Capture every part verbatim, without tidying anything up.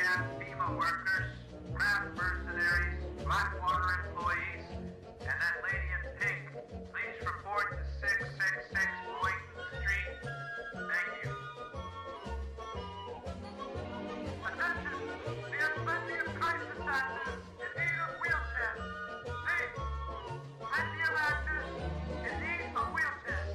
handicapped FEMA workers, craft mercenaries, Blackwater employees, and that lady in pink. Please report to six six six Boynton Street. Thank you. Attention! We have plenty of crisis actors in need of wheelchairs. Please! Plenty of actors in need of wheelchairs.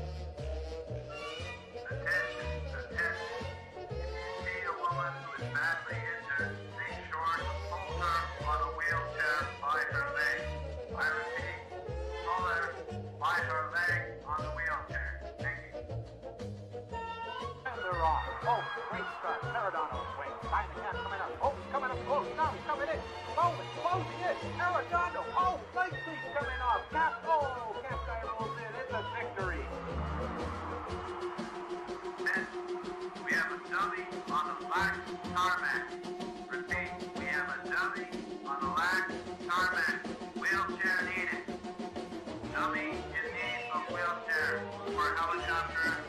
Attention! Attention! If you see a woman who is badly injured, make sure to pull her on a wheelchair by her leg. I repeat, pull her by her leg on the wheelchair. Thank you. And they're on. Oh, great start. Maradona wing. Find the cat coming up. Oh, he's coming up close. Now he's coming in. Bowman closing in. Arredondo. Oh, Blakely's coming off. Cap. Oh, Cap guy rolls in. It's a victory. Then we have a dummy on the black tarmac. Repeat, we have a dummy on the black tarmac. Wheelchair needed. Dummy in need of wheelchair for helicopter